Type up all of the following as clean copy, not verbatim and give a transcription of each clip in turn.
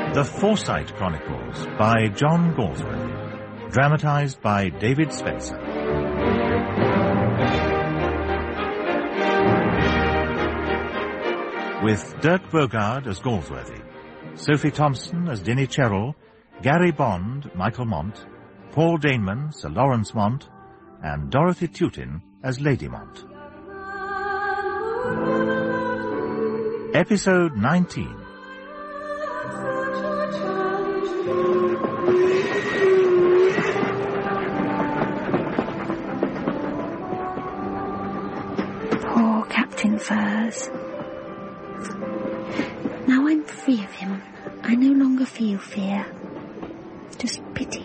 The Forsyte Chronicles by John Galsworthy. Dramatized by David Spencer. With Dirk Bogarde as Galsworthy, Sophie Thompson as Denny Cherrell, Gary Bond, Michael Mont, Paul Daneman, Sir Lawrence Mont, and Dorothy Tutin as Lady Mont. Episode 19. Poor Captain Furze. Now I'm free of him, I no longer feel fear. Just pity.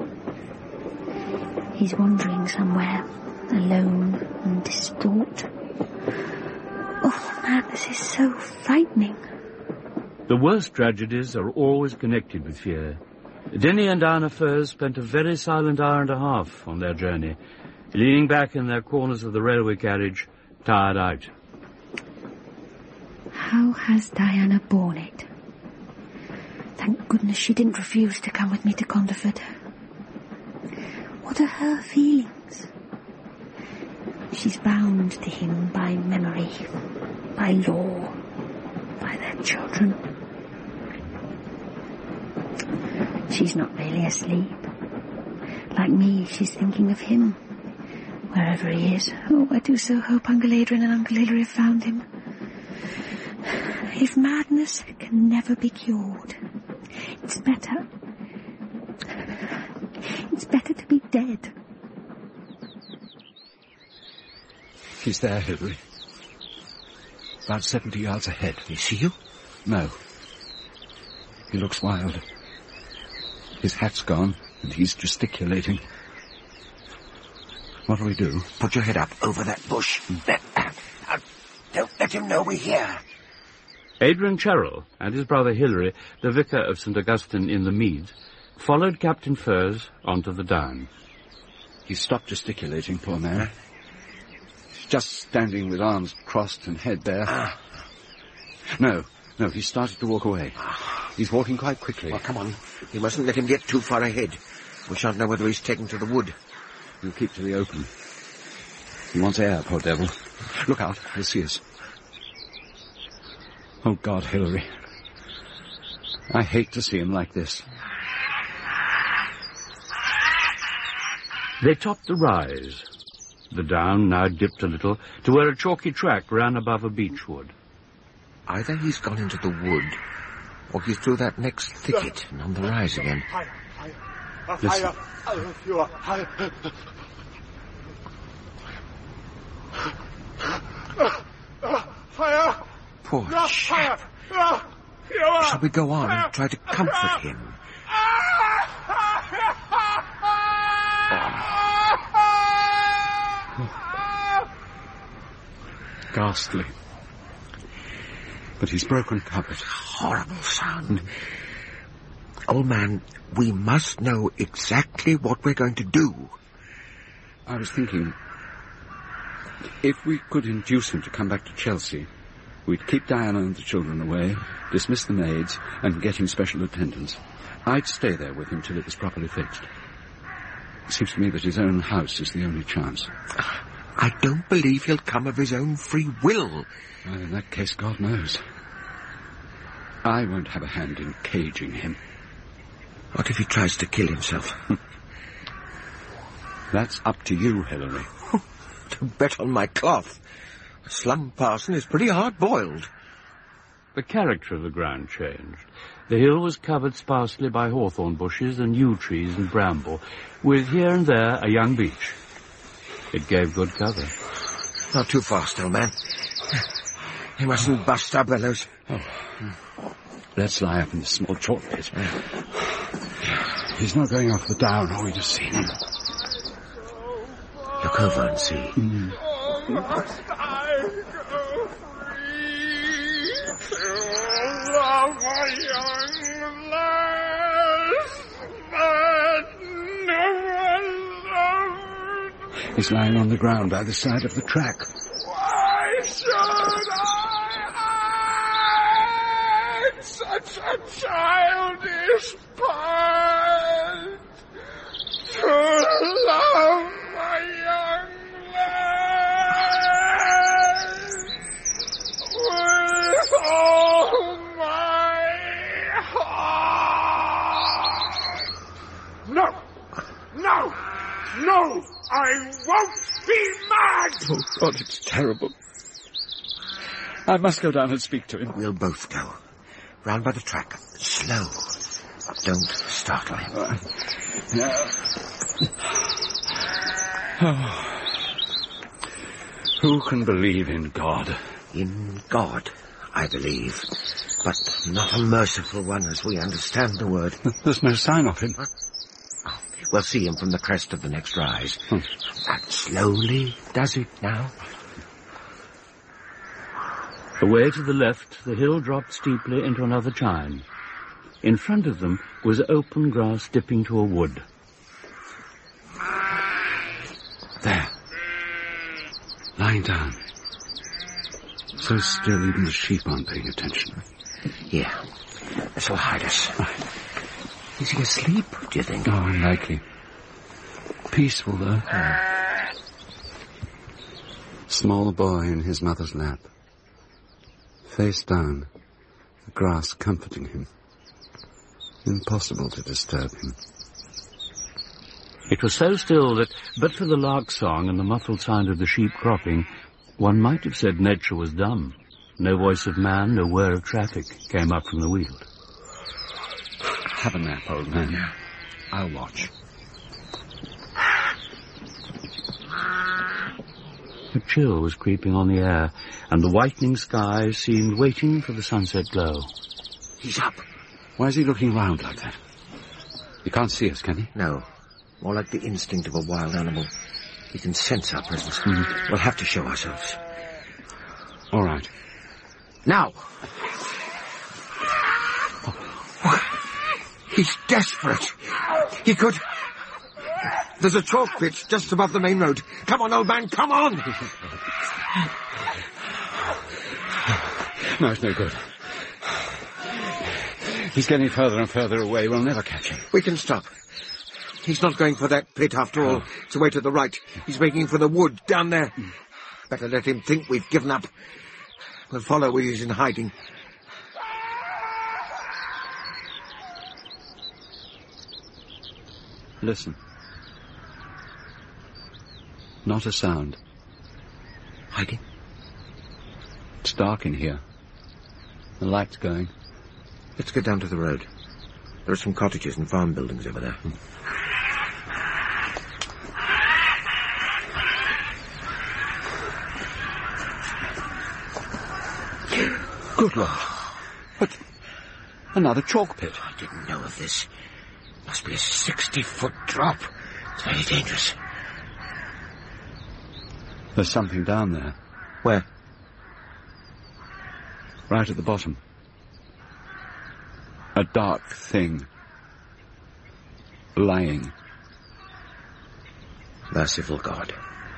He's wandering somewhere, alone and distraught. Oh man, this is so frightening. The worst tragedies are always connected with fear. Denny and Diana Furze spent a very silent hour and a half on their journey, leaning back in their corners of the railway carriage, tired out. How has Diana borne it? Thank goodness she didn't refuse to come with me to Conderford. What are her feelings? She's bound to him by memory, by law, by their children. She's not really asleep. Like me, she's thinking of him, wherever he is. Oh, I do so hope Uncle Adrian and Uncle Hilary have found him. If madness can never be cured, it's better to be dead. He's there, Hilary. About 70 yards ahead. Is see you? No. He looks wild. His hat's gone, and he's gesticulating. What'll we do? Put your head up over that bush. Don't let him know we're here. Adrian Cherrell and his brother Hilary, the vicar of St. Augustine in the Meads, followed Captain Furze onto the down. He's stopped gesticulating, poor man. He's just standing with arms crossed and head bare. No, he's started to walk away. He's walking quite quickly. Well, come on. You mustn't let him get too far ahead. We shan't know whether he's taken to the wood. We'll keep to the open. He wants air, poor devil. Look out, he'll see us. Oh, God, Hilary. I hate to see him like this. They topped the rise. The down now dipped a little to where a chalky track ran above a beechwood. Either he's gone into the wood, or he's through that next thicket and on the rise again. Listen. Poor chap. Shall we go on and try to comfort him? Ghastly. But he's broken cover. Horrible sound. Old man, we must know exactly what we're going to do. I was thinking, if we could induce him to come back to Chelsea, we'd keep Diana and the children away, dismiss the maids, and get him special attendance. I'd stay there with him till it was properly fixed. It seems to me that his own house is the only chance. I don't believe he'll come of his own free will. Well, in that case, God knows. I won't have a hand in caging him. What if he tries to kill himself? That's up to you, Hilary. To bet on my cloth. A slum parson is pretty hard-boiled. The character of the ground changed. The hill was covered sparsely by hawthorn bushes and yew trees and bramble, with here and there a young beech. It gave good cover. Not too fast, old man. He mustn't bust our bellows. Let's lie up in the small chalk pit. He's not going off the down, or we'd have seen him. Look over and see. Must I go free to love a young lass, but never loved? He's lying on the ground by the side of the track. Why should I hide such a childish part to love my young lad with all my heart. No! No! No! I won't be mad! Oh, God, it's terrible. I must go down and speak to him. We'll both go. Round by the track. Slow. Don't startle him. Who can believe in God? In God, I believe. But not a merciful one as we understand the word. There's no sign of him. We'll see him from the crest of the next rise. That slowly does it now. Away to the left, the hill dropped steeply into another chine. In front of them was open grass dipping to a wood. There. Lying down. So still even the sheep aren't paying attention. Here. This will hide us. Is he asleep, do you think? Oh, unlikely. Peaceful, though. Small boy in his mother's lap. Face down, the grass comforting him. Impossible to disturb him. It was so still that, but for the lark song and the muffled sound of the sheep cropping, one might have said nature was dumb. No voice of man, no whir of traffic came up from the weald. Have a nap, old man. I'll watch. A chill was creeping on the air, and the whitening sky seemed waiting for the sunset glow. He's up. Why is he looking round like that? He can't see us, can he? No. More like the instinct of a wild animal. He can sense our presence. We'll have to show ourselves. All right. Now! He's desperate. He could... There's a chalk pit just above the main road. Come on, old man, come on! No, it's no good. He's getting further and further away. We'll never catch him. We can stop. He's not going for that pit after all. It's away to the right. He's making for the wood down there. Better let him think we've given up. We'll follow where he's in hiding. Listen. Not a sound. Hiding? It's dark in here. The light's going. Let's get down to the road. There are some cottages and farm buildings over there. Good Lord. But another chalk pit. I didn't know of this. Must be a 60-foot drop. It's very dangerous. There's something down there. Where? Right at the bottom. A dark thing. Lying. Merciful God.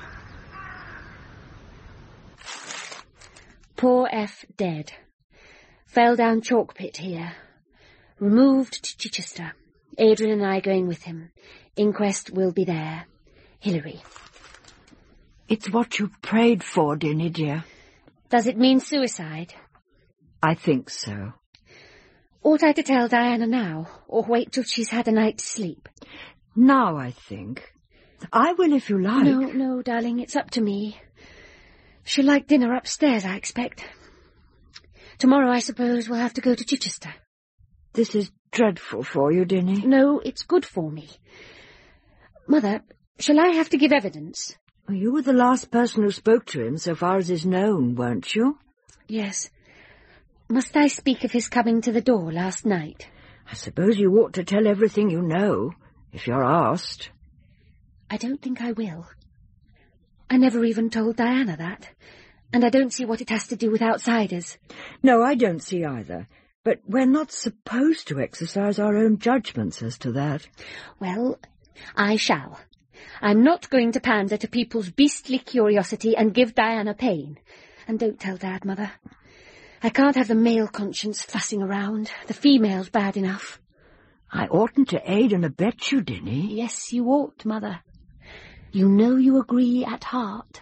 Poor F dead. Fell down chalk pit here. Removed to Chichester. Adrian and I going with him. Inquest will be there. Hilary. It's what you prayed for, Dinny, dear. Does it mean suicide? I think so. Ought I to tell Diana now, or wait till she's had a night's sleep? Now, I think. I will if you like. No, darling, it's up to me. She'll like dinner upstairs, I expect. Tomorrow, I suppose, we'll have to go to Chichester. This is dreadful for you, Dinny. No, it's good for me. Mother, shall I have to give evidence? Well, you were the last person who spoke to him, so far as is known, weren't you? Yes. Must I speak of his coming to the door last night? I suppose you ought to tell everything you know, if you're asked. I don't think I will. I never even told Diana that, and I don't see what it has to do with outsiders. No, I don't see either. But we're not supposed to exercise our own judgments as to that. Well, I shall. I'm not going to pander to people's beastly curiosity and give Diana pain. And don't tell Dad, Mother. I can't have the male conscience fussing around. The female's bad enough. I oughtn't to aid and abet you, Denny. Yes, you ought, Mother. You know you agree at heart.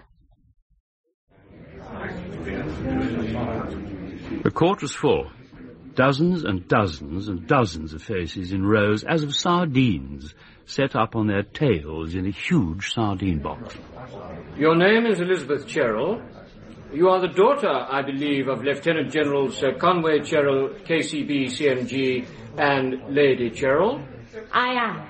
The court was full. Dozens and dozens and dozens of faces in rows as of sardines set up on their tails in a huge sardine box. Your name is Elizabeth Cherrill. You are the daughter, I believe, of Lieutenant General Sir Conway Cherrill, KCB, CMG, and Lady Cherrill. I am.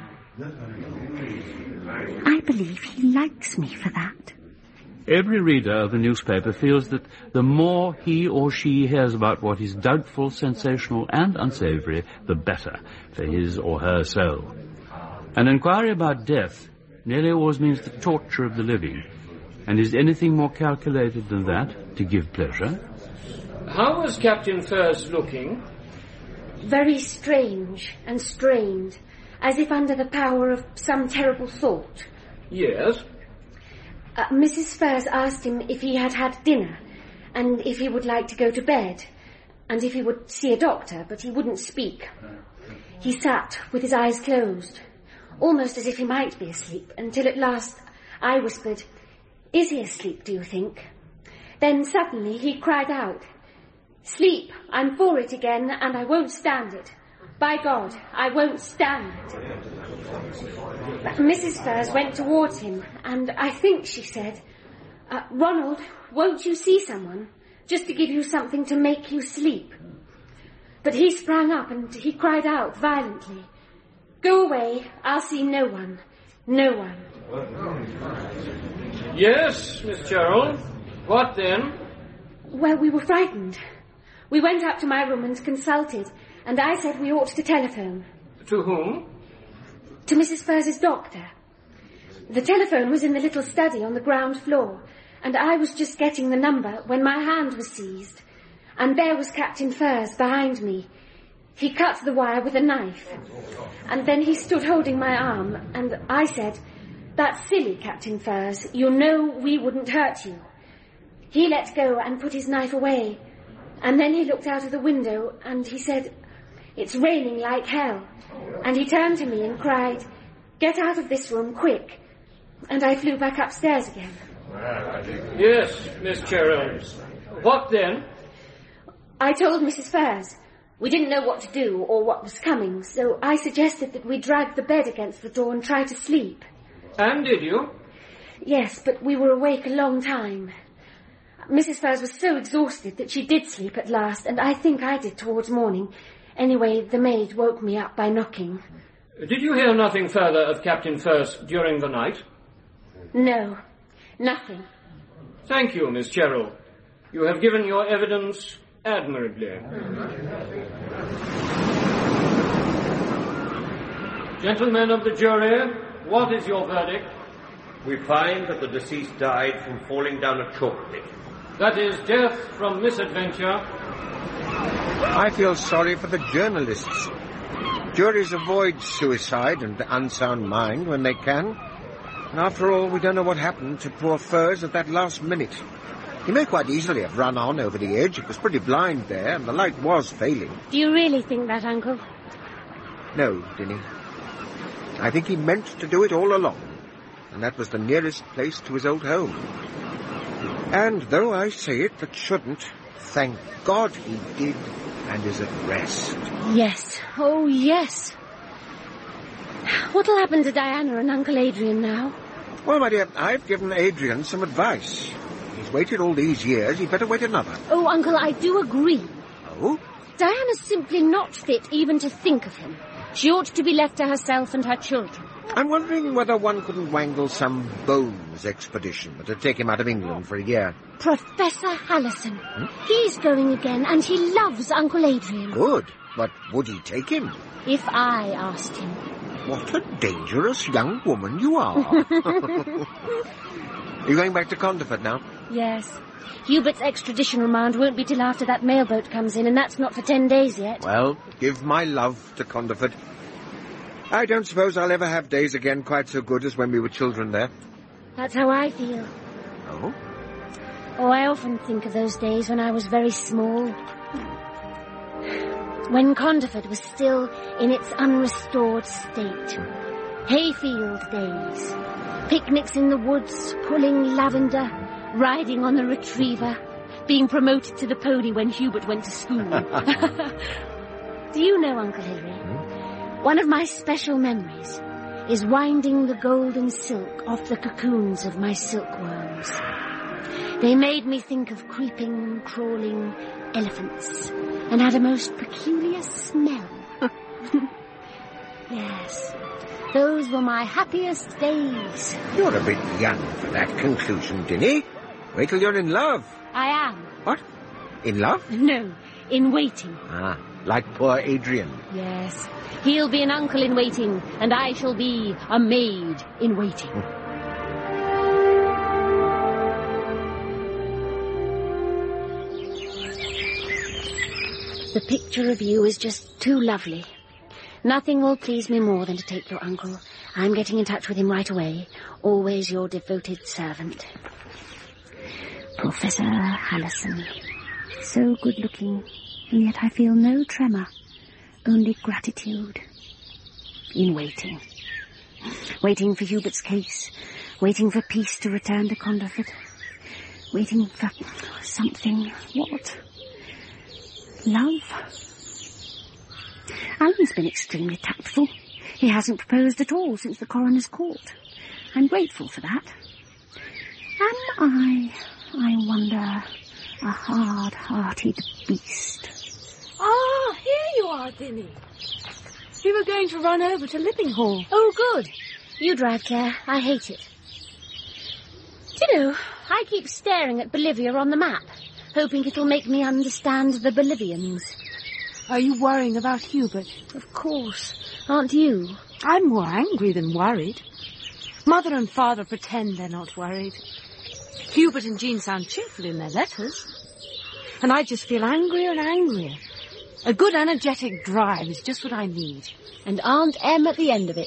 I believe he likes me for that. Every reader of the newspaper feels that the more he or she hears about what is doubtful, sensational, and unsavoury, the better for his or her soul. An inquiry about death nearly always means the torture of the living, and is anything more calculated than that to give pleasure? How was Captain Furze looking? Very strange and strained, as if under the power of some terrible thought. Yes. Mrs. Furze asked him if he had had dinner, and if he would like to go to bed, and if he would see a doctor, but he wouldn't speak. He sat with his eyes closed, almost as if he might be asleep, until at last I whispered, "Is he asleep, do you think?" Then suddenly he cried out, "Sleep, I'm for it again, and I won't stand it. By God, I won't stand it." Mrs. Furze went towards him, and I think she said, "Ronald, won't you see someone, just to give you something to make you sleep?" But he sprang up and he cried out violently, "Go away, I'll see no one, no one." Yes, Miss Cherrill. What then? Well, we were frightened. We went up to my room and consulted, and I said we ought to telephone. To whom? To Mrs. Furze's doctor. The telephone was in the little study on the ground floor, and I was just getting the number when my hand was seized, and there was Captain Furze behind me. He cut the wire with a knife, and then he stood holding my arm, and I said, "That's silly, Captain Furze. You know we wouldn't hurt you." He let go and put his knife away, and then he looked out of the window, and he said, "It's raining like hell." And he turned to me and cried, "Get out of this room, quick." And I flew back upstairs again. Yes, Miss Cherrill. What then? I told Mrs. Furze. We didn't know what to do or what was coming, so I suggested that we drag the bed against the door and try to sleep. And did you? Yes, but we were awake a long time. Mrs. Furze was so exhausted that she did sleep at last, and I think I did towards morning. Anyway, the maid woke me up by knocking. Did you hear nothing further of Captain Furze during the night? No, nothing. Thank you, Miss Cherrill. You have given your evidence admirably. Gentlemen of the jury, what is your verdict? We find that the deceased died from falling down a chalk pit. That is death from misadventure. I feel sorry for the journalists. Juries avoid suicide and unsound mind when they can. And after all, we don't know what happened to poor Furze at that last minute. He may quite easily have run on over the edge. It was pretty blind there, and the light was failing. Do you really think that, Uncle? No, Dinny. I think he meant to do it all along, and that was the nearest place to his old home. And though I say it that shouldn't, thank God he did and is at rest. Yes. Oh, yes. What'll happen to Diana and Uncle Adrian now? Well, my dear, I've given Adrian some advice. He's waited all these years, he'd better wait another. Oh, Uncle, I do agree. Oh? Diana's simply not fit even to think of him. She ought to be left to herself and her children. I'm wondering whether one couldn't wangle some bones expedition that'd take him out of England for a year. Professor Hallison. He's going again, and he loves Uncle Adrian. Good, but would he take him? If I asked him. What a dangerous young woman you are. Are you going back to Conderford now? Yes. Hubert's extradition remand won't be till after that mailboat comes in, and that's not for 10 days yet. Well, give my love to Conderford. I don't suppose I'll ever have days again quite so good as when we were children there. That's how I feel. Oh? Oh, I often think of those days when I was very small. When Conderford was still in its unrestored state. Hayfield days. Picnics in the woods, pulling lavender, riding on the retriever, being promoted to the pony when Hubert went to school. Do you know, Uncle Hilary? One of my special memories is winding the golden silk off the cocoons of my silkworms. They made me think of creeping, crawling elephants and had a most peculiar smell. Yes, those were my happiest days. You're a bit young for that conclusion, Dinny. Wait till you're in love. I am. What? In love? No, in waiting. Ah, like poor Adrian. Yes, he'll be an uncle in waiting, and I shall be a maid in waiting. The picture of you is just too lovely. Nothing will please me more than to take your uncle. I'm getting in touch with him right away. Always your devoted servant. Professor Hallison. So good-looking, and yet I feel no tremor, only gratitude. In waiting. Waiting for Hubert's case, waiting for peace to return to Conderford, waiting for something. What? Love? Alan's been extremely tactful. He hasn't proposed at all since the coroner's court. I'm grateful for that. Am I wonder, a hard-hearted beast? Ah, here you are, Dinny. We were going to run over to Lippinghall. Oh, good. You drive, Claire. I hate it. Do you know, I keep staring at Bolivia on the map, hoping it'll make me understand the Bolivians. Are you worrying about Hubert? Of course. Aren't you? I'm more angry than worried. Mother and Father pretend they're not worried. Hubert and Jean sound cheerful in their letters. And I just feel angrier and angrier. A good energetic drive is just what I need. And Aunt Em at the end of it.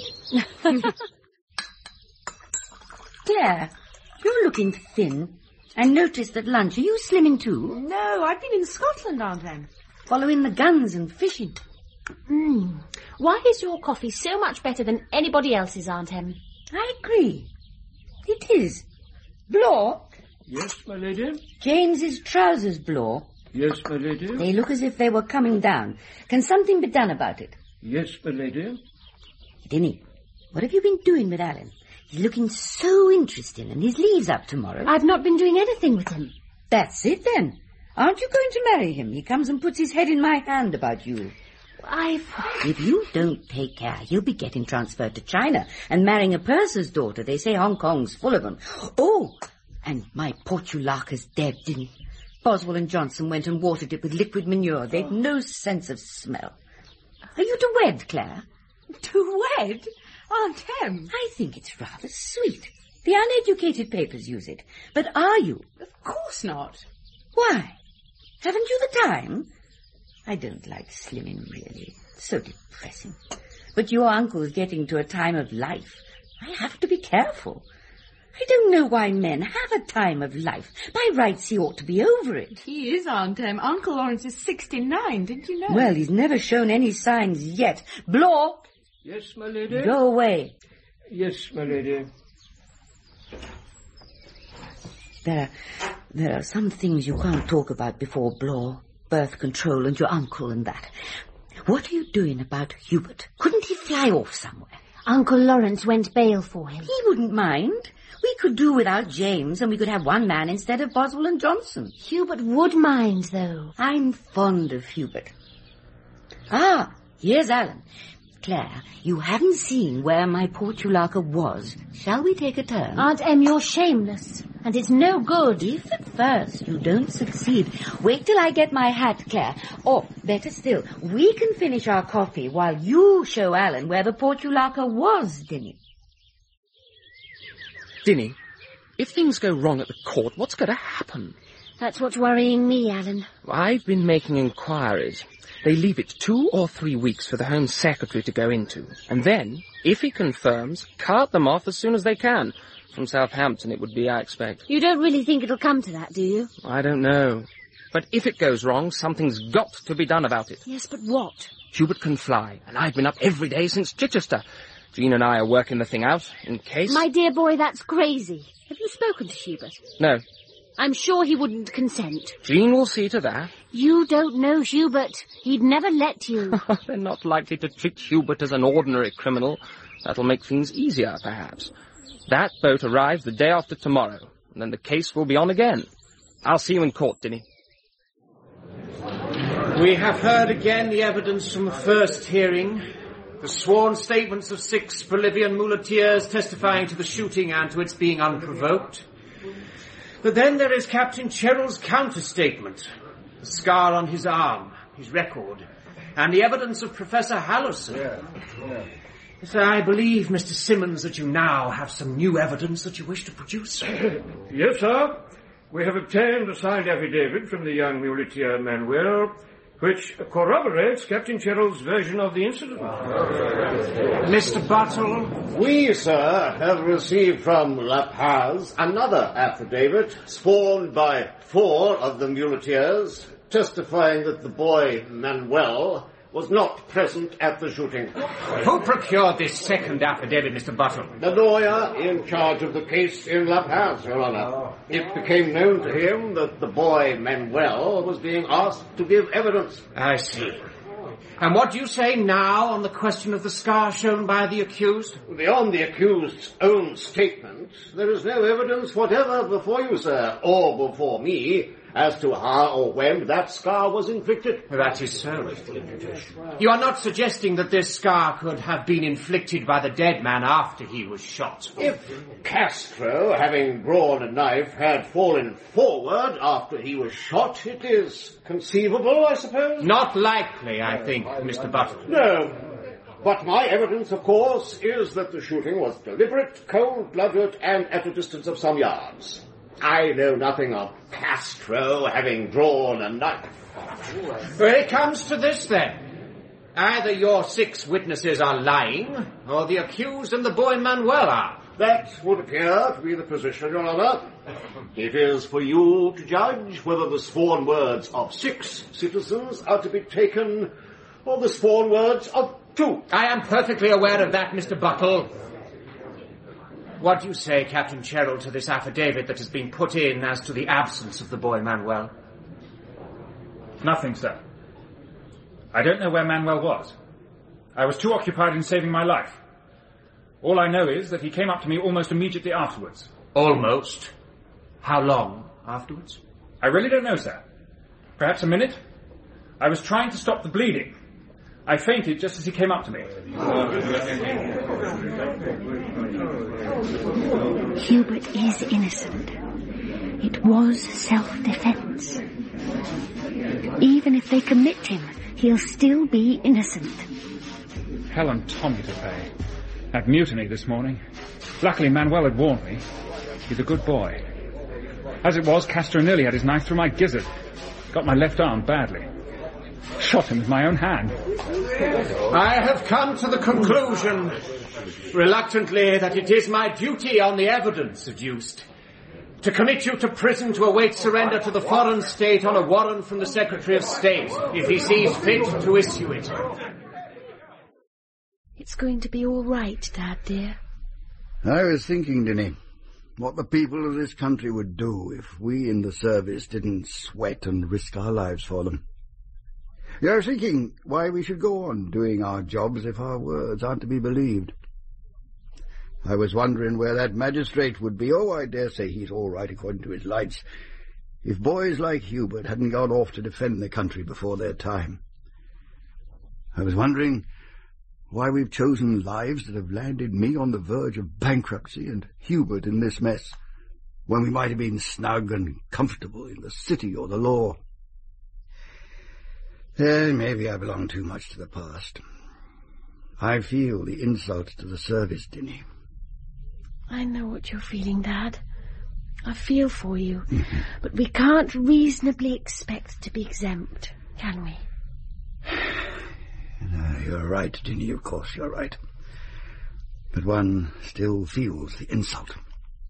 Claire, you're looking thin. I noticed at lunch. Are you slimming too? No, I've been in Scotland, Aunt Em. Following the guns and fishing. Why is your coffee so much better than anybody else's, Aunt Em? I agree. It is. Blore? Yes, my lady? James's trousers, Blore. Yes, my lady? They look as if they were coming down. Can something be done about it? Yes, my lady? Dinny, what have you been doing with Alan? He's looking so interesting, and his leave's up tomorrow. I've not been doing anything with him. That's it, then. Aren't you going to marry him? He comes and puts his head in my hand about you. If you don't take care, he'll be getting transferred to China and marrying a purser's daughter. They say Hong Kong's full of them. Oh, and my Portulaca's dead, Dinny. Boswell and Johnson went and watered it with liquid manure. They've no sense of smell. Are you to wed, Claire? To wed? Aunt Em. I think it's rather sweet. The uneducated papers use it. But are you? Of course not. Why? Haven't you the time? I don't like slimming, really. It's so depressing. But your uncle's getting to a time of life. I have to be careful. I don't know why men have a time of life. By rights, he ought to be over it. He is, Aunt Em. Uncle Lawrence is 69, didn't you know? Well, he's never shown any signs yet. Blore! Yes, my lady? Go away. Yes, my lady. There are some things you can't talk about before Blore. Birth control and your uncle and that. What are you doing about Hubert? Couldn't he fly off somewhere? Uncle Lawrence went bail for him. He wouldn't mind. We could do without James, and we could have one man instead of Boswell and Johnson. Hubert would mind, though. I'm fond of Hubert. Ah, here's Alan. Claire, you haven't seen where my Portulaca was. Shall we take a turn? Aunt Em, you're shameless, and it's no good. If at first you don't succeed, wait till I get my hat, Claire. Or, better still, we can finish our coffee while you show Alan where the Portulaca was, Dinny. Dinny, if things go wrong at the court, what's going to happen? That's what's worrying me, Alan. I've been making inquiries. They leave it 2 or 3 weeks for the Home Secretary to go into. And then, if he confirms, cart them off as soon as they can. From Southampton it would be, I expect. You don't really think it'll come to that, do you? I don't know. But if it goes wrong, something's got to be done about it. Yes, but what? Hubert can fly, and I've been up every day since Chichester. Jean and I are working the thing out, in case... My dear boy, that's crazy. Have you spoken to Hubert? No. I'm sure he wouldn't consent. Jean will see to that. You don't know Hubert. He'd never let you. They're not likely to treat Hubert as an ordinary criminal. That'll make things easier, perhaps. That boat arrives the day after tomorrow, and then the case will be on again. I'll see you in court, Dinny. We have heard again the evidence from the first hearing. The sworn statements of 6 Bolivian muleteers testifying to the shooting and to its being unprovoked. But then there is Captain Cherrill's counter-statement, the scar on his arm, his record, and the evidence of Professor Hallowson. So I believe, Mr. Simmons, that you now have some new evidence that you wish to produce. Yes, sir. We have obtained a signed affidavit from the young muleteer Manuel, which corroborates Captain Cherrill's version of the incident. Mr. Buttle? We, sir, have received from La Paz another affidavit sworn by 4 of the muleteers, testifying that the boy Manuel was not present at the shooting. Who procured this second affidavit, Mr. Buttle? The lawyer in charge of the case in La Paz, Your Honor. It became known to him that the boy Manuel was being asked to give evidence. I see. And what do you say now on the question of the scar shown by the accused? Beyond the accused's own statement, there is no evidence whatever before you, sir, or before me, as to how or when that scar was inflicted. That is so. You are not suggesting that this scar could have been inflicted by the dead man after he was shot? If Castro, having drawn a knife, had fallen forward after he was shot, it is conceivable, I suppose? Not likely, I think, Mr. Buttle. No. But my evidence, of course, is that the shooting was deliberate, cold-blooded, and at a distance of some yards. I know nothing of Castro having drawn a knife. Well, it comes to this, then. Either your 6 witnesses are lying, or the accused and the boy Manuel are. That would appear to be the position, Your Honor. It is for you to judge whether the sworn words of 6 citizens are to be taken, or the sworn words of 2. I am perfectly aware of that, Mr. Buttle. What do you say, Captain Cherrill, to this affidavit that has been put in as to the absence of the boy Manuel? Nothing, sir. I don't know where Manuel was. I was too occupied in saving my life. All I know is that he came up to me almost immediately afterwards. Almost? How long afterwards? I really don't know, sir. Perhaps a minute? I was trying to stop the bleeding. I fainted just as he came up to me. Hubert is innocent. It was self-defense. Even if they commit him, he'll still be innocent. Hell and Tommy to pay. That mutiny this morning. Luckily Manuel had warned me. He's a good boy. As it was, Castro nearly had his knife through my gizzard. Got my left arm badly. Shot him with my own hand. I have come to the conclusion, reluctantly, that it is my duty on the evidence adduced to commit you to prison to await surrender to the foreign state on a warrant from the Secretary of State, if he sees fit to issue it. It's going to be all right, Dad, dear. I was thinking, Dinny, what the people of this country would do if we in the service didn't sweat and risk our lives for them. You're thinking why we should go on doing our jobs if our words aren't to be believed. I was wondering where that magistrate would be. Oh, I dare say he's all right according to his lights, if boys like Hubert hadn't gone off to defend the country before their time. I was wondering why we've chosen lives that have landed me on the verge of bankruptcy and Hubert in this mess, when we might have been snug and comfortable in the city or the law. Maybe I belong too much to the past. I feel the insult to the service, Dinny. I know what you're feeling, Dad. I feel for you. But we can't reasonably expect to be exempt, can we? No, you're right, Dinny, of course you're right. But one still feels the insult.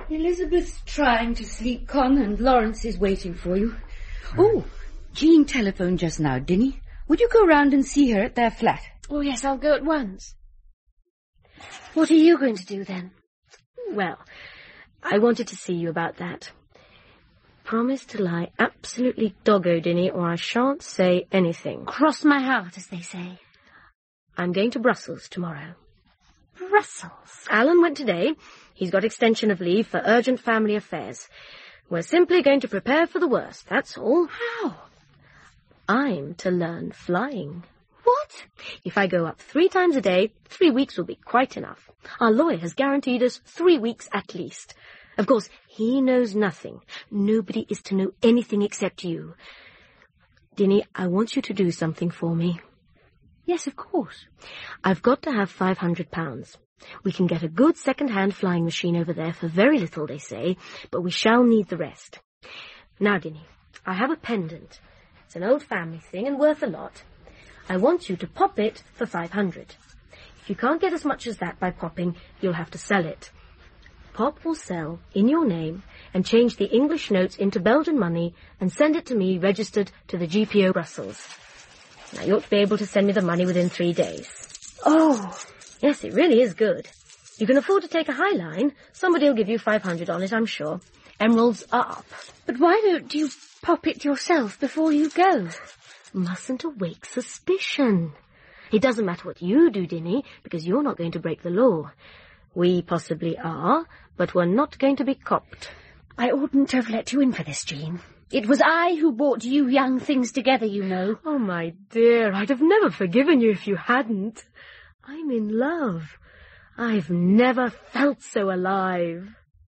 Elizabeth's trying to sleep, Con, and Lawrence is waiting for you. Oh, Jean telephoned just now, didn't he? Would you go round and see her at their flat? Oh, yes, I'll go at once. What are you going to do, then? Well, I wanted to see you about that. Promise to lie absolutely doggo, Dinny, or I shan't say anything. Cross my heart, as they say. I'm going to Brussels tomorrow. Brussels? Alan went today. He's got extension of leave for urgent family affairs. We're simply going to prepare for the worst, that's all. How? I'm to learn flying. What? If I go up 3 times a day, 3 weeks will be quite enough. Our lawyer has guaranteed us 3 weeks at least. Of course, he knows nothing. Nobody is to know anything except you. Dinny, I want you to do something for me. Yes, of course. I've got to have £500. We can get a good second-hand flying machine over there for very little, they say, but we shall need the rest. Now, Dinny, I have a pendant. It's an old family thing and worth a lot. I want you to pop it for 500. If you can't get as much as that by popping, you'll have to sell it. Pop will sell in your name and change the English notes into Belgian money and send it to me registered to the GPO Brussels. Now, you ought to be able to send me the money within 3 days. Oh! Yes, it really is good. You can afford to take a high line. Somebody will give you 500 on it, I'm sure. Emeralds are up. But why don't you pop it yourself before you go? Mustn't awake suspicion. It doesn't matter what you do, Dinny, because you're not going to break the law. We possibly are, but we're not going to be copped. I oughtn't to have let you in for this, Jean. It was I who brought you young things together, you know. Oh, my dear, I'd have never forgiven you if you hadn't. I'm in love. I've never felt so alive.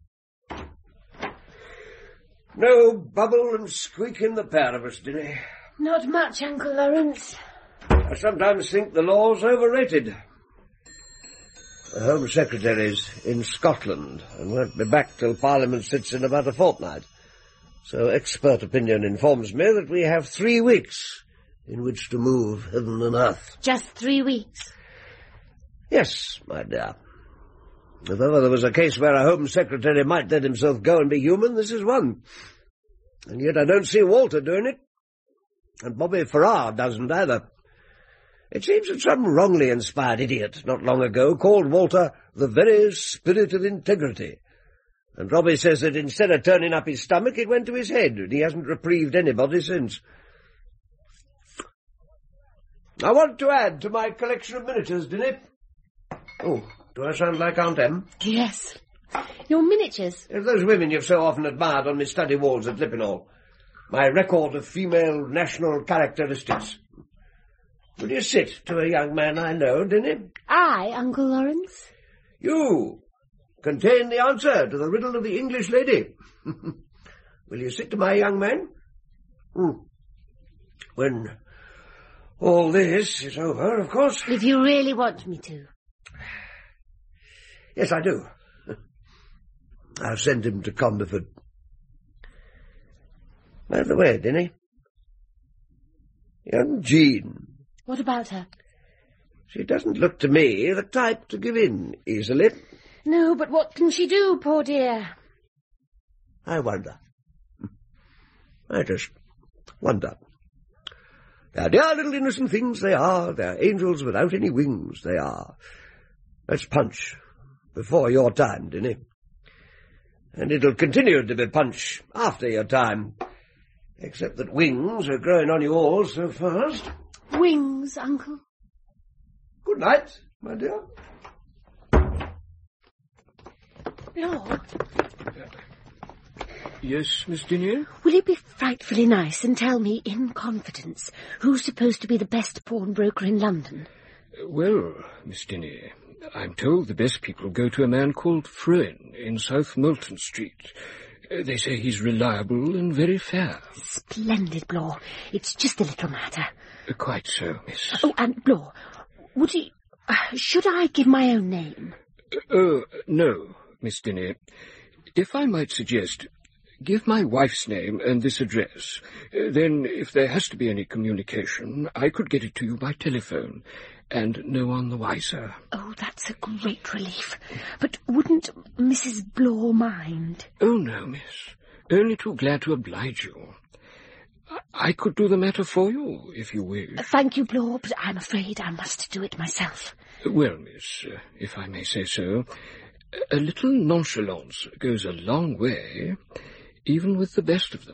No bubble and squeak in the pair of us, Dinny. Not much, Uncle Lawrence. I sometimes think the law's overrated. The Home Secretary's in Scotland and won't be back till Parliament sits in about a fortnight. So expert opinion informs me that we have 3 weeks in which to move heaven and earth. Just 3 weeks? Yes, my dear. If ever there was a case where a Home Secretary might let himself go and be human, this is one. And yet I don't see Walter doing it. And Bobby Farrar doesn't either. It seems that some wrongly inspired idiot not long ago called Walter the very spirit of integrity. And Robbie says that instead of turning up his stomach, it went to his head, and he hasn't reprieved anybody since. I want to add to my collection of miniatures, Dinny. Oh, do I sound like Aunt Em? Yes. Your miniatures? Those women you've so often admired on my study walls at Lippinall. My record of female national characteristics. Will you sit to a young man I know, Dinny? I, Uncle Lawrence? You contain the answer to the riddle of the English lady. Will you sit to my young man? When all this is over, of course. If you really want me to. Yes, I do. I'll send him to Conderford. By the way, Dinny, young Jean. What about her? She doesn't look to me the type to give in easily. No, but what can she do, poor dear? I wonder. I just wonder. They're dear little innocent things, they are. They're angels without any wings, they are. That's Punch. Before your time, Dinny. And it'll continue to be Punch after your time. Except that wings are growing on you all so fast. Wings, Uncle. Good night, my dear. Lord. Yes, Miss Dinnier? Will you be frightfully nice and tell me in confidence who's supposed to be the best pawnbroker in London? Well, Miss Dinnier, I'm told the best people go to a man called Frewen in South Molton Street. They say he's reliable and very fair. Splendid, Blore. It's just a little matter. Quite so, miss. Oh, and Blore, would you... should I give my own name? No, Miss Dinnier. If I might suggest, Give my wife's name and this address. Then, if there has to be any communication, I could get it to you by telephone, and no one the wiser. Oh, that's a great relief. But wouldn't Mrs. Blore mind? Oh, no, miss. Only too glad to oblige you. I could do the matter for you, if you wish. Thank you, Blore, but I'm afraid I must do it myself. Well, miss, if I may say so, a little nonchalance goes a long way, even with the best of them.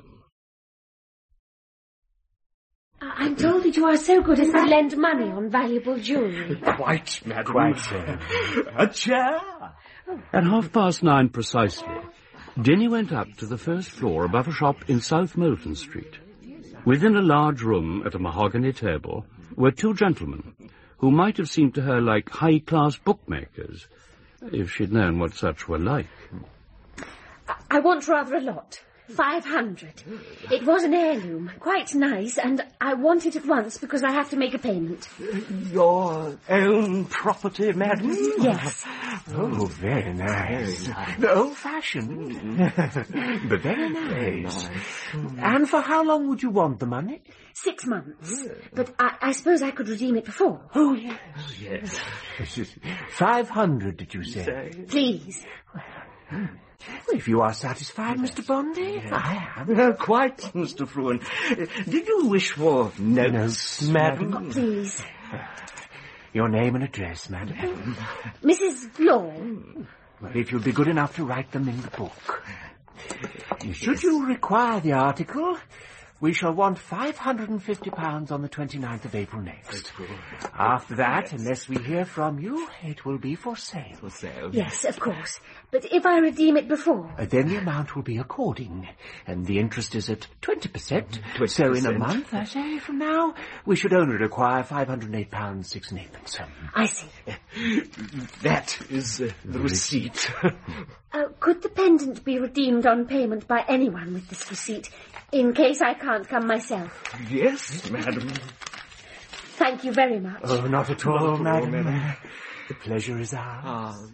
I'm told that you are so good as to lend money on valuable jewellery. Quite, madam. Quite so. A chair! At 9:30 precisely, Denny went up to the first floor above a shop in South Moulton Street. Within a large room at a mahogany table were two gentlemen, who might have seemed to her like high-class bookmakers, if she'd known what such were like. I want rather a lot. 500. It was an heirloom, quite nice, and I want it at once because I have to make a payment. Your own property, madam? Yes. Oh, very nice. Old-fashioned. But very nice. And for how long would you want the money? 6 months. But I suppose I could redeem it before. Oh, yes. Yes. 500, did you say? Please. Well, if you are satisfied, Mr. Bondi, I am. Quite, Mr. Fruin. Did you wish for notes, madam? Oh, please. Your name and address, madam. Mrs. Blore. Well, if you'll be good enough to write them in the book. Should you require the article, we shall want £550 on the 29th of April next. After that, unless we hear from you, it will be for sale. For sale? Yes, of course. But if I redeem it before? Then the amount will be according, and the interest is at 20%. So in a month, I say, from now, we should only require £508, 6 and 8 pence. I see. That is the receipt. Could the pendant be redeemed on payment by anyone with this receipt, in case I can't come myself? Yes, madam. Thank you very much. Oh, not at all, madam. The pleasure is ours.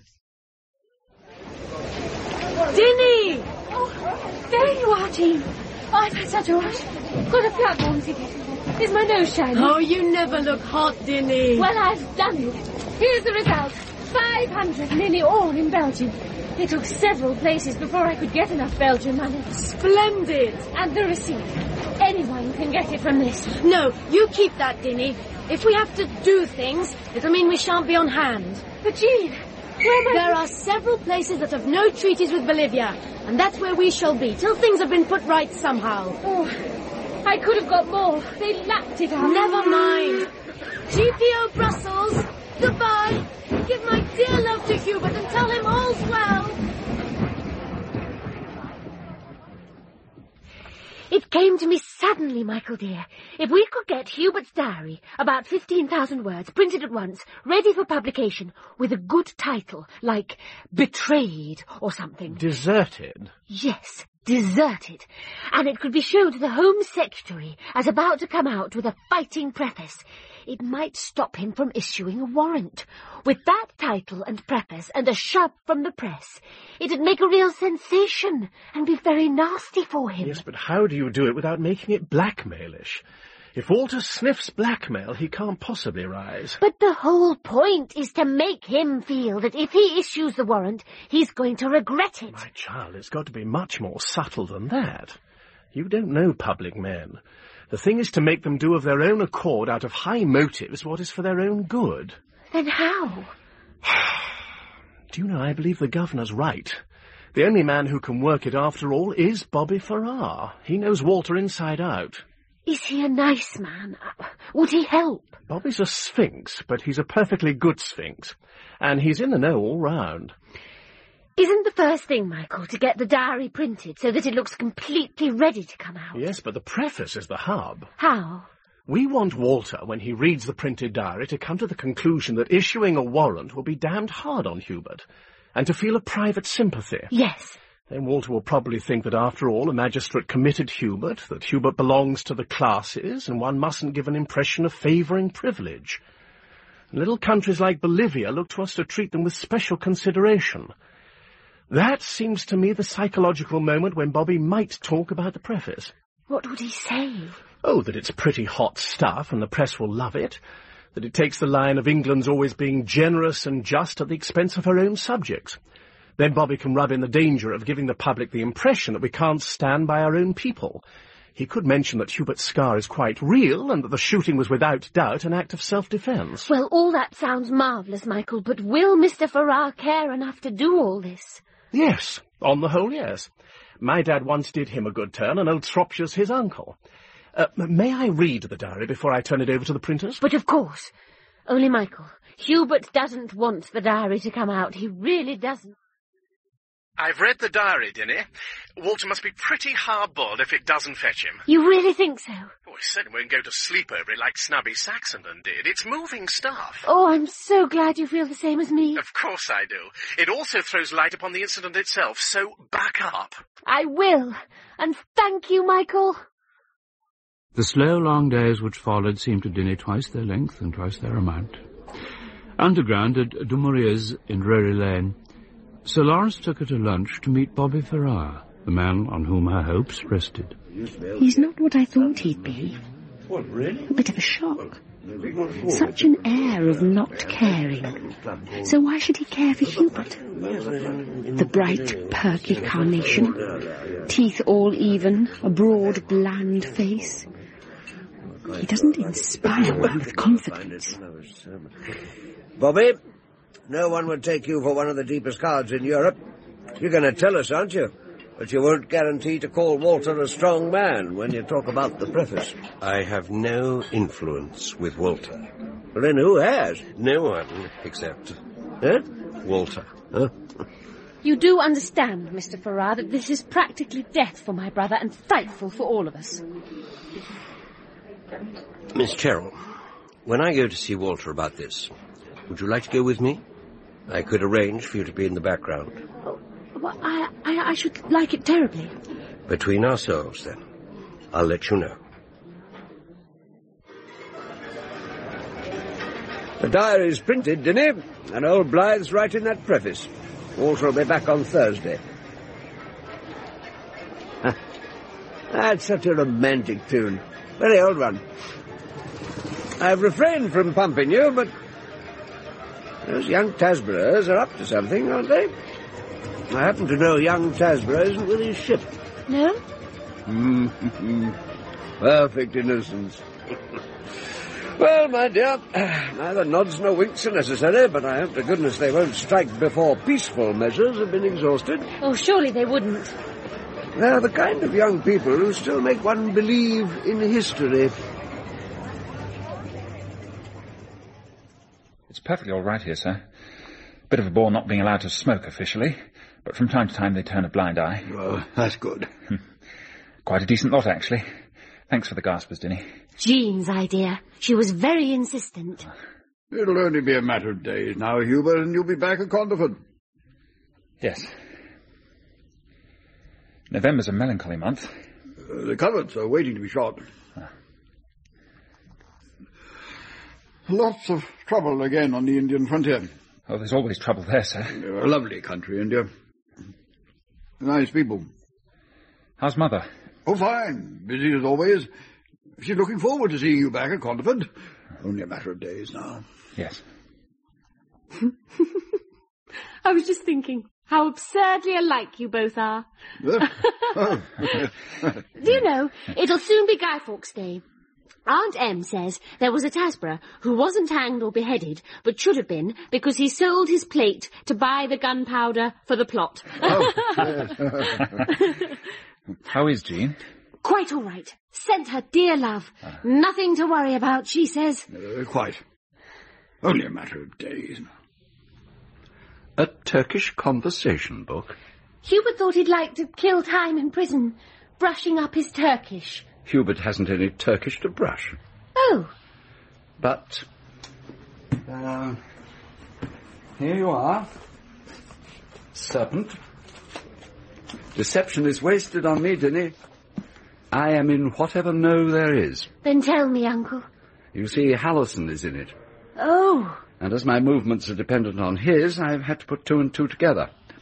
Dinny! Oh, there you are, Jean. I've had such a rush. Got a platform ticket. Is my nose shiny? Oh, you never look hot, Dinny. Well, I've done it. Here's the result. 500, nearly all in Belgium. It took several places before I could get enough Belgian money. Splendid. And the receipt. Anyone can get it from this. No, you keep that, Dinny. If we have to do things, it'll mean we shan't be on hand. But, Jean, there are several places that have no treaties with Bolivia, and that's where we shall be, till things have been put right somehow. Oh, I could have got more. They lapped it up. Never mind. GPO Brussels, goodbye. Give my dear love to Hubert and tell him all's well. It came to me suddenly, Michael dear. If we could get Hubert's diary, about 15,000 words, printed at once, ready for publication, with a good title, like Betrayed or something. Deserted? Yes, deserted. And it could be shown to the Home Secretary as about to come out with a fighting preface. It might stop him from issuing a warrant. With that title and preface and a shove from the press, it'd make a real sensation and be very nasty for him. Yes, but how do you do it without making it blackmailish? If Walter sniffs blackmail, he can't possibly rise. But the whole point is to make him feel that if he issues the warrant, he's going to regret it. My child, it's got to be much more subtle than that. You don't know public men. The thing is to make them do of their own accord, out of high motives, what is for their own good. Then how? Do you know, I believe the governor's right. The only man who can work it after all is Bobby Farrar. He knows Walter inside out. Is he a nice man? Would he help? Bobby's a sphinx, but he's a perfectly good sphinx. And he's in the know all round. Isn't the first thing, Michael, to get the diary printed so that it looks completely ready to come out? Yes, but the preface is the hub. How? We want Walter, when he reads the printed diary, to come to the conclusion that issuing a warrant will be damned hard on Hubert, and to feel a private sympathy. Yes. Then Walter will probably think that, after all, a magistrate committed Hubert, that Hubert belongs to the classes, and one mustn't give an impression of favouring privilege. And little countries like Bolivia look to us to treat them with special consideration. That seems to me the psychological moment when Bobby might talk about the preface. What would he say? Oh, that it's pretty hot stuff and the press will love it. That it takes the line of England's always being generous and just at the expense of her own subjects. Then Bobby can rub in the danger of giving the public the impression that we can't stand by our own people. He could mention that Hubert's scar is quite real and that the shooting was without doubt an act of self-defence. Well, all that sounds marvellous, Michael, but will Mr. Farrar care enough to do all this? Yes, on the whole, yes. My dad once did him a good turn, and old Shropshire's his uncle. May I read the diary before I turn it over to the printers? But of course. Only, Michael, Hubert doesn't want the diary to come out. He really doesn't. I've read the diary, Dinny. Walter must be pretty hard-boiled if it doesn't fetch him. You really think so? Oh, he certainly won't go to sleep over it like Snubby Saxondon did. It's moving stuff. Oh, I'm so glad you feel the same as me. Of course I do. It also throws light upon the incident itself, so back up. I will. And thank you, Michael. The slow, long days which followed seemed to Dinny twice their length and twice their amount. Underground at Dumouriez in Drury Lane, Sir Lawrence took her to lunch to meet Bobby Farrar, the man on whom her hopes rested. He's not what I thought he'd be. What, really? A bit of a shock. Such an air of not caring. So why should he care for Hubert? The bright, perky carnation, teeth all even, a broad, bland face. He doesn't inspire one with confidence. Bobby, no one would take you for one of the deepest cards in Europe. You're going to tell us, aren't you? But you won't guarantee to call Walter a strong man when you talk about the preface. I have no influence with Walter. Well, then who has? No one except Walter. Huh? You do understand, Mr. Farrar, that this is practically death for my brother and frightful for all of us. Miss Cheryl, when I go to see Walter about this, would you like to go with me? I could arrange for you to be in the background. Well, I should like it terribly. Between ourselves, then. I'll let you know. The diary's printed, didn't it? And old Blythe's writing that preface. Walter will be back on Thursday. That's such a romantic tune. Very old one. I've refrained from pumping you, but those young Tasburghs are up to something, aren't they? I happen to know young Tasburgh isn't with his ship. No? Perfect innocence. Well, my dear, neither nods nor winks are necessary, but I hope to goodness they won't strike before peaceful measures have been exhausted. Oh, surely they wouldn't. They're the kind of young people who still make one believe in history. It's perfectly all right here, sir. Bit of a bore not being allowed to smoke officially, but from time to time they turn a blind eye. Oh, that's good. Quite a decent lot, actually. Thanks for the gaspers, Dinny. Jean's idea. She was very insistent. It'll only be a matter of days now, Hubert, and you'll be back at Conderford. Yes. November's a melancholy month. The cupboards are waiting to be shot. Lots of trouble again on the Indian frontier. Oh, there's always trouble there, sir. A lovely country, India. Nice people. How's Mother? Oh, fine. Busy as always. She's looking forward to seeing you back at Conderford. Only a matter of days now. Yes. I was just thinking how absurdly alike you both are. Do you know, it'll soon be Guy Fawkes Day. Aunt Em says there was a Tasburgh who wasn't hanged or beheaded, but should have been, because he sold his plate to buy the gunpowder for the plot. How is Jean? Quite all right. Sent her dear love. Nothing to worry about, she says. Quite. Only a matter of days. A Turkish conversation book? Hubert thought he'd like to kill time in prison, brushing up his Turkish. Hubert hasn't any Turkish to brush. Oh. But... here you are. Serpent. Deception is wasted on me, Dinny. I am in whatever know there is. Then tell me, Uncle. You see, Hallison is in it. Oh. And as my movements are dependent on his, I've had to put two and two together.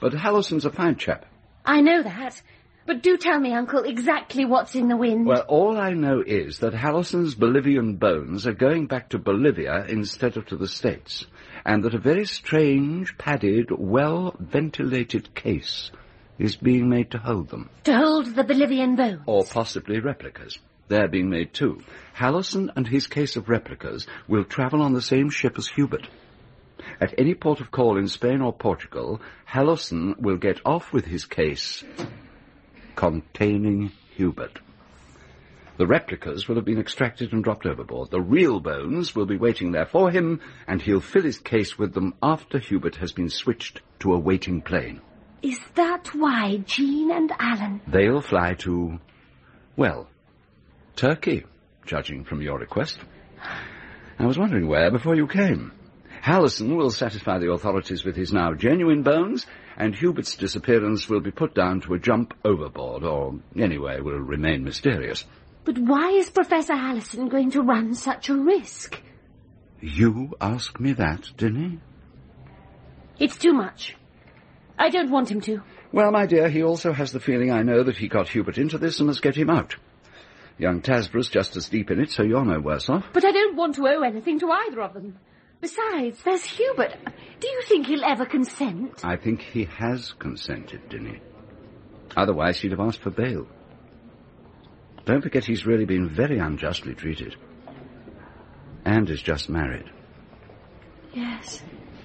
but Hallison's a fine chap. I know that. But do tell me, Uncle, exactly what's in the wind. Well, all I know is that Hallison's Bolivian bones are going back to Bolivia instead of to the States, and that a very strange, padded, well-ventilated case is being made to hold them. To hold the Bolivian bones? Or possibly replicas. They're being made too. Hallison and his case of replicas will travel on the same ship as Hubert. At any port of call in Spain or Portugal, Hallison will get off with his case containing Hubert. The replicas will have been extracted and dropped overboard. The real bones will be waiting there for him, and he'll fill his case with them after Hubert has been switched to a waiting plane. Is that why Jean and Alan... They'll fly to, well, Turkey, judging from your request. I was wondering where before you came. Hallison will satisfy the authorities with his now genuine bones, and Hubert's disappearance will be put down to a jump overboard, or anyway will remain mysterious. But why is Professor Hallison going to run such a risk? You ask me that, Dinny? It's too much. I don't want him to. Well, my dear, he also has the feeling I know that he got Hubert into this and must get him out. Young Tasborough's just as deep in it, so you're no worse off. But I don't want to owe anything to either of them. Besides, there's Hubert. Do you think he'll ever consent? I think he has consented, Dinny. Otherwise he'd have asked for bail. Don't forget he's really been very unjustly treated. And is just married. Yes.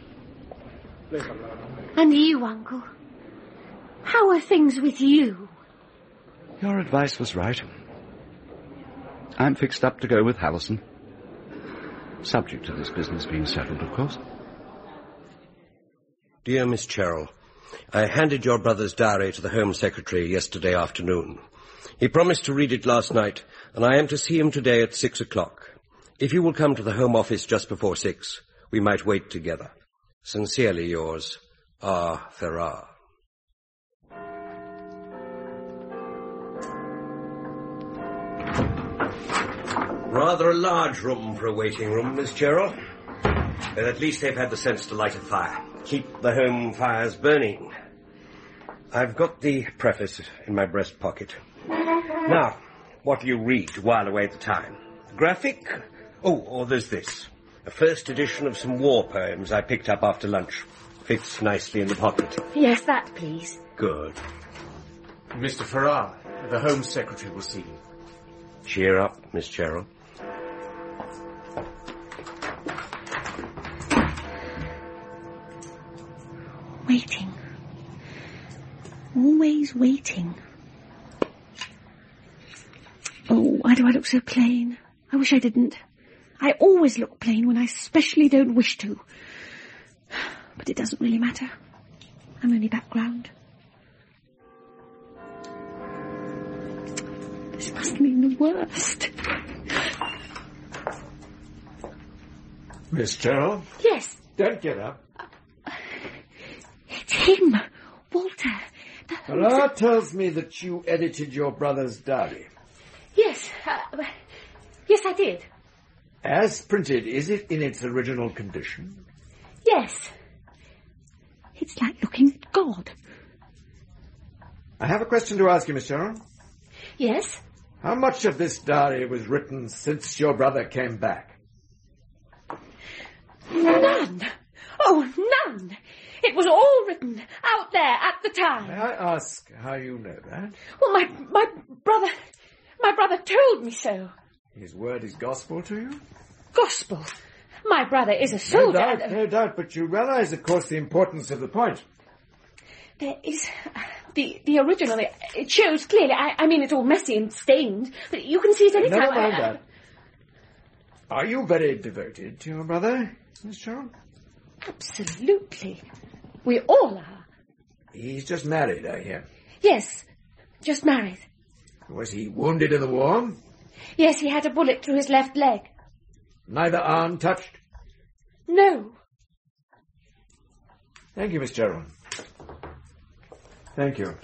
And you, Uncle? How are things with you? Your advice was right. I'm fixed up to go with Hallison. Subject to this business being settled, of course. Dear Miss Cheryl, I handed your brother's diary to the Home Secretary yesterday afternoon. He promised to read it last night, and I am to see him today at 6 o'clock. If you will come to the Home Office just before 6, we might wait together. Sincerely yours, R. Ferrar. Rather a large room for a waiting room, Miss Cheryl. But at least they've had the sense to light a fire. Keep the home fires burning. I've got the preface in my breast pocket. Now, what do you read to while away the time? Graphic? Oh, or there's this. A first edition of some war poems I picked up after lunch. Fits nicely in the pocket. Yes, that, please. Good. Mr. Ferrar, the Home Secretary will see you. Cheer up, Miss Cheryl. Waiting. Always waiting. Oh, why do I look so plain? I wish I didn't. I always look plain when I specially don't wish to. But it doesn't really matter. I'm only background. This must mean the worst. Miss Cheryl? Yes. Don't get up. It's him, Walter. Ferrar tells me that you edited your brother's diary. Yes. Yes, I did. As printed, is it in its original condition? Yes. It's like looking at God. I have a question to ask you, Miss Cheryl. Yes? How much of this diary was written since your brother came back? None. Oh, none. It was all written out there at the time. May I ask how you know that? Well, my brother told me so. His word is gospel to you? Gospel? My brother is a soldier. No doubt, but you realize, of course, the importance of the point. There is... The original, it shows clearly. I mean, it's all messy and stained, but you can see it any time. Never mind that. Are you very devoted to your brother, Miss Cheryl? Absolutely. We all are. He's just married, I hear. Yes, just married. Was he wounded in the war? Yes, he had a bullet through his left leg. Neither arm touched? No. Thank you, Miss Cheryl. Thank you.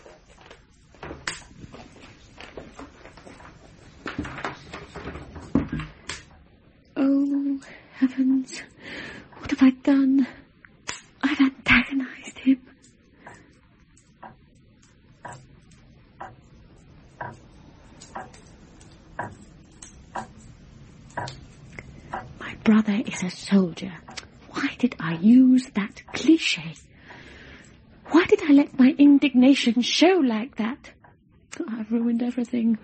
Oh, heavens. What have I done? I've antagonized him. brother is a soldier. Why did I use that cliché? Why did I let my indignation show like that? I've ruined everything.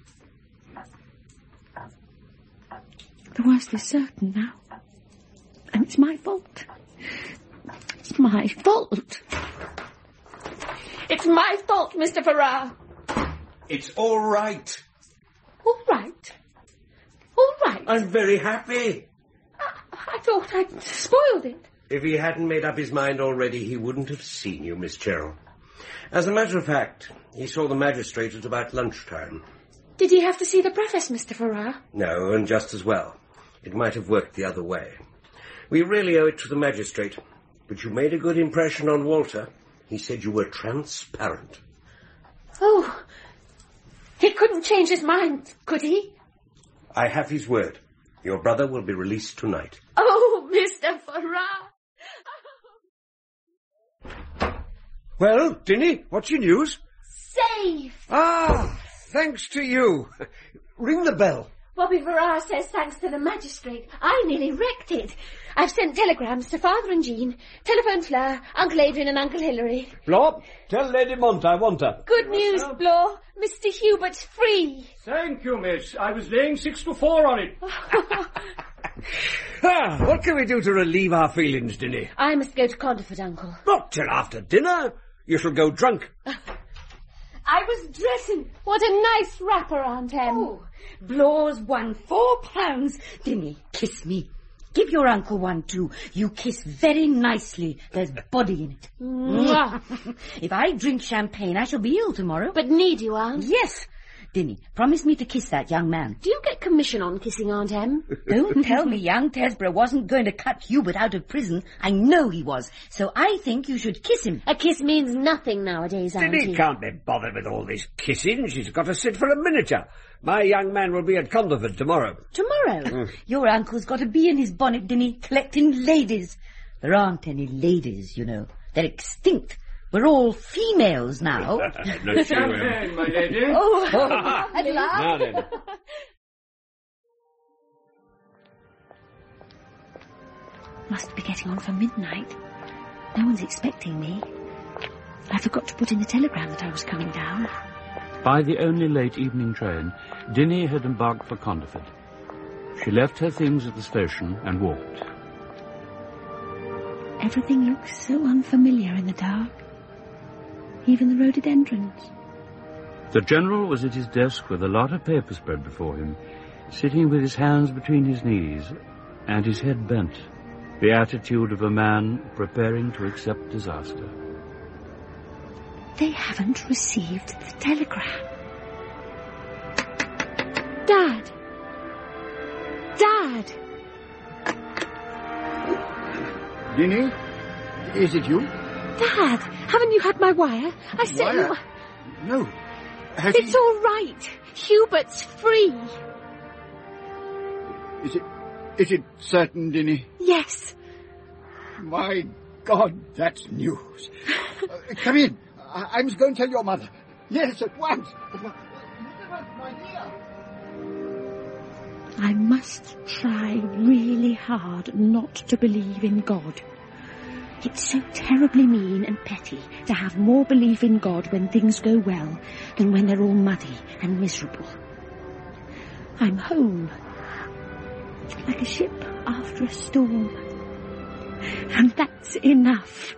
The worst is certain now. And it's my fault. It's my fault. It's my fault, Mr. Farrar. It's all right. All right. All right. I'm very happy. I thought I'd spoiled it. If he hadn't made up his mind already, he wouldn't have seen you, Miss Cheryl. As a matter of fact, he saw the magistrate at about lunchtime. Did he have to see the preface, Mr. Farrar? No, and just as well. It might have worked the other way. We really owe it to the magistrate. But you made a good impression on Walter. He said you were transparent. Oh, he couldn't change his mind, could he? I have his word. Your brother will be released tonight. Oh, Mr. Farrar. Well, Dinny, what's your news? Safe. Ah, thanks to you. Ring the bell. Bobby Farrar says thanks to the magistrate. I nearly wrecked it. I've sent telegrams to Father and Jean, telephoned Fleur, Uncle Adrian and Uncle Hilary. Blore, tell Lady Mont I want her. Good news, Blore. Mr. Hubert's free. Thank you, miss. I was laying 6 to 4 on it. What can we do to relieve our feelings, Dinny? I must go to Conderford, Uncle. Not till after dinner. You shall go drunk. I was dressing. What a nice wrapper, Aunt Em. Oh, Blore's won £4. Dinny, kiss me. Give your uncle one too. You kiss very nicely. There's body in it. If I drink champagne, I shall be ill tomorrow. But need you, Aunt? Yes. Dinny, promise me to kiss that young man. Do you get commission on kissing, Aunt Em? Don't tell me young Tesborough wasn't going to cut Hubert out of prison. I know he was. So I think you should kiss him. A kiss means nothing nowadays, Auntie. Dinny can't be bothered with all this kissing. She's got to sit for a miniature. My young man will be at Conderford tomorrow. Tomorrow? Your uncle's got to be in his bonnet, Dinny, collecting ladies. There aren't any ladies, you know. They're extinct. We're all females now. Champagne, my lady. Oh, at last. Now then. Must be getting on for midnight. No one's expecting me. I forgot to put in the telegram that I was coming down. By the only late evening train, Dinny had embarked for Conderford. She left her things at the station and walked. Everything looks so unfamiliar in the dark. Even the rhododendrons. The General was at his desk with a lot of paper spread before him, sitting with his hands between his knees and his head bent, the attitude of a man preparing to accept disaster. They haven't received the telegram. Dad! Dad! Dinny, is it you? Dad, haven't you had my wire? I sent Wire? you... No. It's all right. Hubert's free. Is it certain, Dinny? Yes. My God, that's news. Come in. I must go and tell your mother. Yes, at once. My dear. I must try really hard not to believe in God. It's so terribly mean and petty to have more belief in God when things go well than when they're all muddy and miserable. I'm home, like a ship after a storm. And that's enough.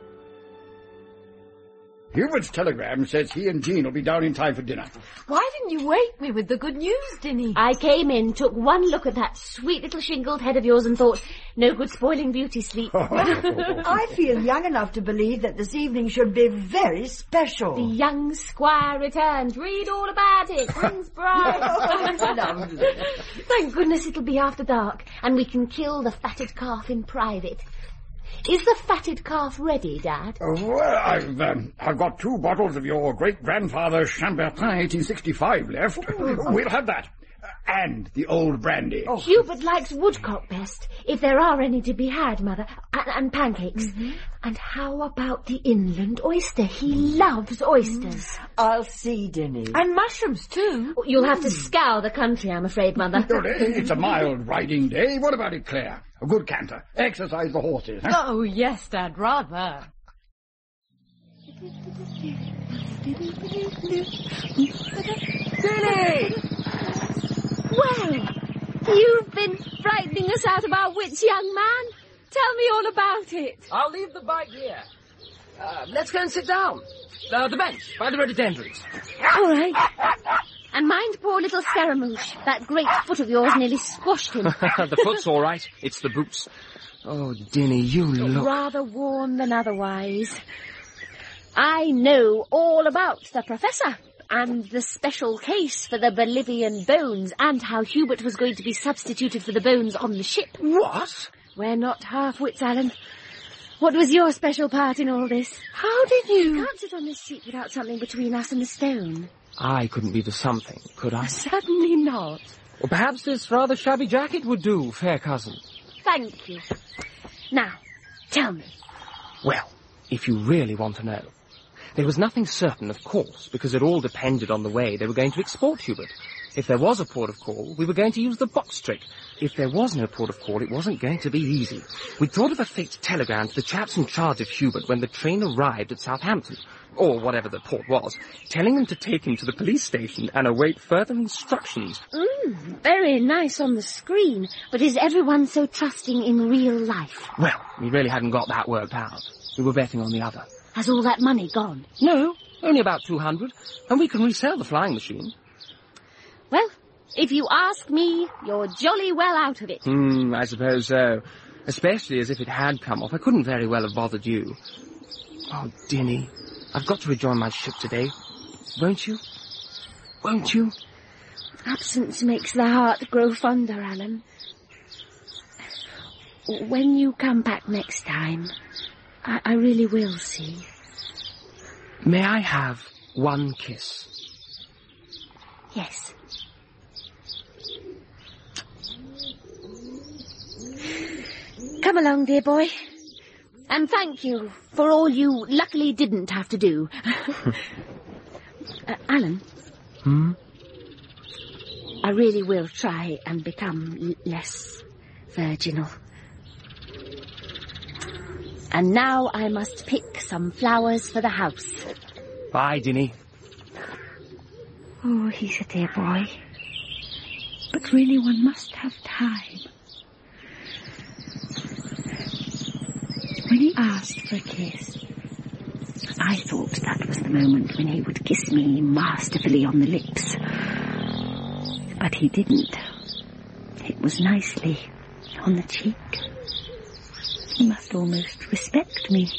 Hubert's telegram says he and Jean will be down in time for dinner. Why didn't you wake me with the good news, Dinny? I came in, took one look at that sweet little shingled head of yours and thought, no good spoiling beauty sleep. I feel young enough to believe that this evening should be very special. The young squire returns. Read all about it. Prince Bride. Thank goodness it'll be after dark, and we can kill the fatted calf in private. Is the fatted calf ready, Dad? Well, I've got 2 bottles of your great-grandfather's Chambertin 1865 left. We'll have that. And the old brandy. Oh. Hubert likes woodcock best, if there are any to be had, Mother, and pancakes. Mm-hmm. And how about the inland oyster? He loves oysters. I'll see, Denny. And mushrooms, too. You'll have to scour the country, I'm afraid, Mother. It's a mild riding day. What about it, Claire? A good canter. Exercise the horses, huh? Oh, yes, Dad, rather. Denny! Well, you've been frightening us out of our wits, young man. Tell me all about it. I'll leave the bike here. Let's go and sit down. The bench, by the rhododendrons. All right. And mind poor little Scaramouche. That great foot of yours nearly squashed him. The foot's all right. It's the boots. Oh, Dinny, you look... rather worn than otherwise. I know all about the Professor and the special case for the Bolivian bones and how Hubert was going to be substituted for the bones on the ship. What? We're not half-wits, Alan. What was your special part in all this? How did you... You can't sit on this seat without something between us and the stone. I couldn't be the something, could I? Certainly not. Well, perhaps this rather shabby jacket would do, fair cousin. Thank you. Now, tell me. Well, if you really want to know. There was nothing certain, of course, because it all depended on the way they were going to export Hubert. If there was a port of call, we were going to use the box trick. If there was no port of call, it wasn't going to be easy. We'd thought of a faked telegram to the chaps in charge of Hubert when the train arrived at Southampton, or whatever the port was, telling them to take him to the police station and await further instructions. Very nice on the screen, but is everyone so trusting in real life? Well, we really hadn't got that worked out. We were betting on the other. Has all that money gone? No, only about 200, and we can resell the flying machine. Well, if you ask me, you're jolly well out of it. I suppose so. Especially as if it had come off. I couldn't very well have bothered you. Oh, Dinny, I've got to rejoin my ship today. Won't you? Won't you? Absence makes the heart grow fonder, Alan. When you come back next time, I really will see. May I have one kiss? Yes. Come along, dear boy. And thank you for all you luckily didn't have to do. Alan? I really will try and become less virginal. And now I must pick some flowers for the house. Bye, Dinny. Oh, he's a dear boy. But really one must have time. When he asked for a kiss, I thought that was the moment when he would kiss me masterfully on the lips. But he didn't. It was nicely on the cheek. He must almost respect me.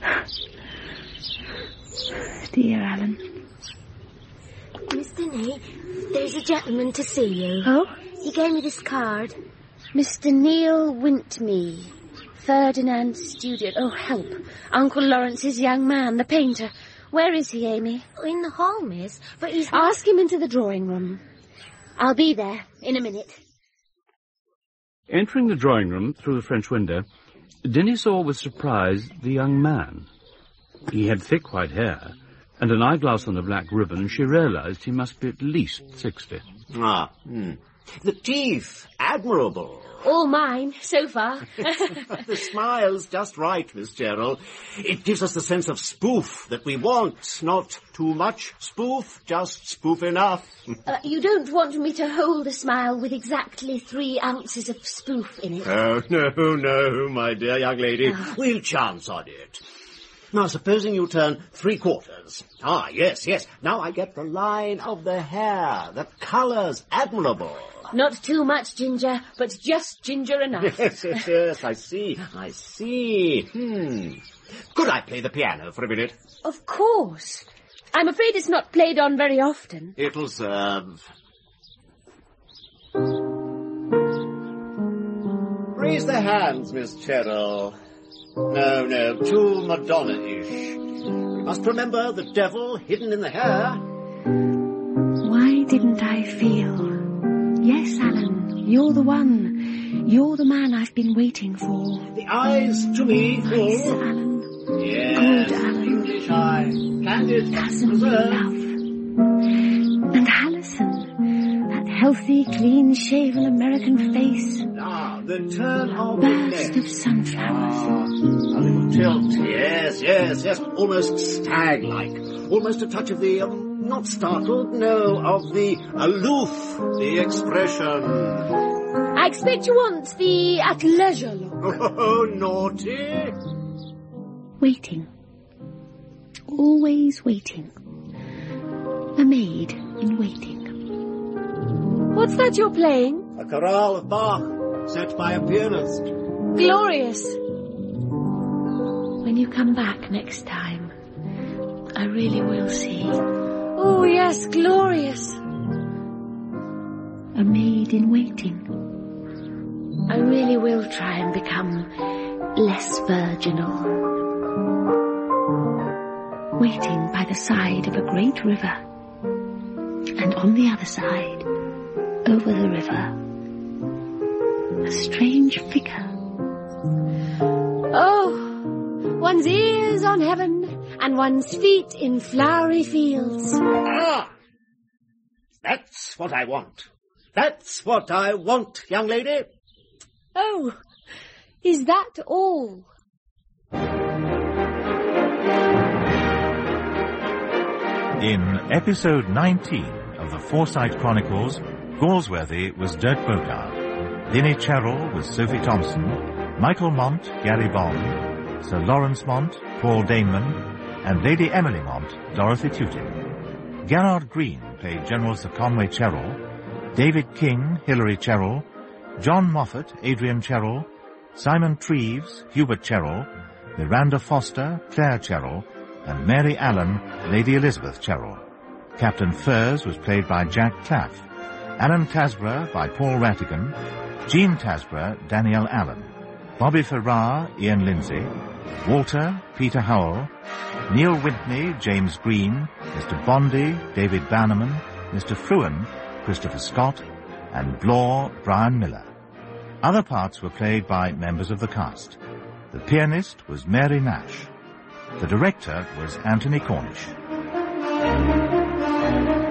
Dear Alan. Miss Dinny, there's a gentleman to see you. Oh? He gave me this card. Mr. Neil Wintmee, Ferdinand's studio. Oh, help. Uncle Lawrence's young man, the painter. Where is he, Amy? In the hall, miss. But he's... Ask him into the drawing room. I'll be there in a minute. Entering the drawing room through the French window, Dinny saw with surprise the young man. He had thick white hair, and an eyeglass on a black ribbon, and she realized he must be at least 60. The teeth, admirable. All mine, so far. The smile's just right, Miss Gerald. It gives us the sense of spoof that we want. Not too much spoof, just spoof enough. You don't want me to hold a smile with exactly 3 ounces of spoof in it? Oh, no, my dear young lady. We'll chance on it. Now, supposing you turn 3/4. Ah, yes. Now I get the line of the hair. The colour's admirable. Not too much ginger, but just ginger enough. Yes, I see. Could I play the piano for a minute? Of course. I'm afraid it's not played on very often. It'll serve. Raise the hands, Miss Cheryl. No, too Madonna-ish. We must remember the devil hidden in the hair. Why didn't I feel Yes, Alan, you're the one. You're the man I've been waiting for. The eyes to me, Nice, full. Alan. Yes, Good, Alan. English eye. Candid, Cousin reserved. love. And Allison, that healthy, clean-shaven American face. Ah, the turn of the Burst neck. of sunflowers. A little tilt. Yes. Almost stag-like. Almost a touch of the, not startled, no, of the aloof, the expression. I expect you want the at leisure look. Oh, naughty. Waiting. Always waiting. A maid in waiting. What's that you're playing? A chorale of Bach, set by a pianist. Glorious. When you come back next time, I really will see. Oh, yes, glorious. A maid in waiting. I really will try and become less virginal. Waiting by the side of a great river. And on the other side, over the river, a strange figure. Oh, one's ears on heaven and one's feet in flowery fields. Ah! That's what I want. That's what I want, young lady. Oh, is that all? In episode 19 of the Forsyte Chronicles, Galsworthy was Dirk Bogart, Denny Cherrell was Sophie Thompson, Michael Mont, Gary Bond, Sir Lawrence Mont, Paul Daneman, and Lady Emily Mont, Dorothy Tutin. Garrard Green played General Sir Conway Cherrell, David King, Hilary Cherrell, John Moffat, Adrian Cherrell, Simon Treves, Hubert Cherrell, Miranda Foster, Claire Cherrell, and Mary Allen, Lady Elizabeth Cherrell. Captain Furze was played by Jack Claff, Alan Tasborough by Paul Rattigan, Jean Tasborough, Danielle Allen, Bobby Farrar, Ian Lindsay, Walter, Peter Howell, Neil Whitney, James Green, Mr. Bondi, David Bannerman, Mr. Fruin, Christopher Scott, and Blore, Brian Miller. Other parts were played by members of the cast. The pianist was Mary Nash. The director was Anthony Cornish.